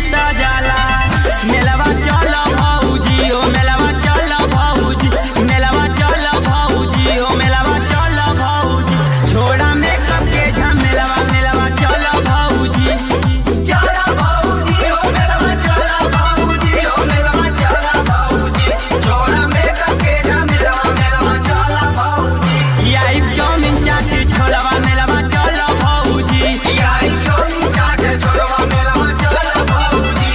सजाला। मेलवा चल भौजी हो मेलवा चल भौजी, मेलवा चल भौजी हो मेलवा चल भौजी, छोड़ा मेकअप के झमेलवा मेलवा चल भौजी। चल भौजी हो मेलवा चल भौजी हो मेलवा चल भौजी, छोड़ा मेकअप के झमेलवा मेलवा चल भौजी। खियाई चाउमीन चाट छोलवा मेलवा चल भौजी, खियाई चाउमीन चाट छोलवा मेलवा चल भौजी।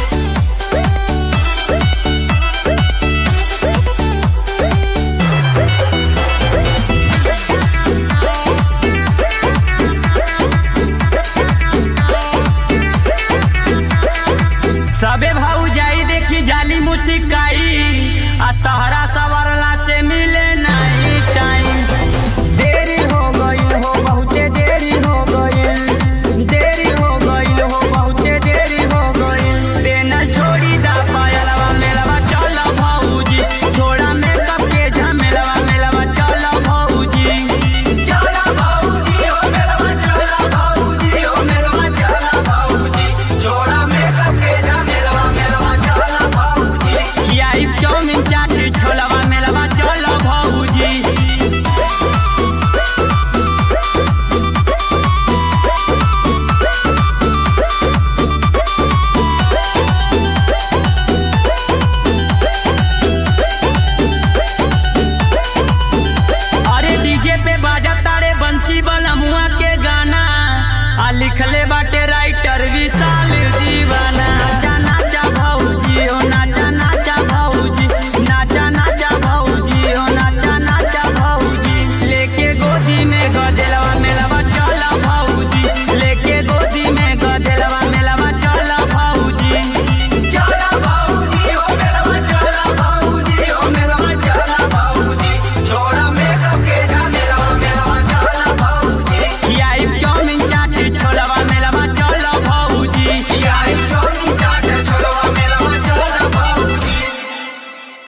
सबे भौजाई देखी जाली मुस्काई, आ तहरा सवरला से मिले नहीं टाइम। देरी हो गई हो बहुते देरी हो गई, देरी हो गई हो बहुते देरी हो गई। पेन छोड़ी दा पायलवा मेलवा चल भौजी, छोड़ा मेकअप के झमेलवा मेलवा चल भौजी। चल भौजी हो मेलवा चल भौजी हो मेलवा चल भौजी, छोड़ा मेकअप के झमेलवा मेलवा चल भौजी। खियाई चाउमीन चाट छोलवा मेलवा चल भौजी। अरे डीजे पे बाजा तारे बंसी बलमुआ के गाना, आ लिखले बाटे राइटर विशाल दीवाना।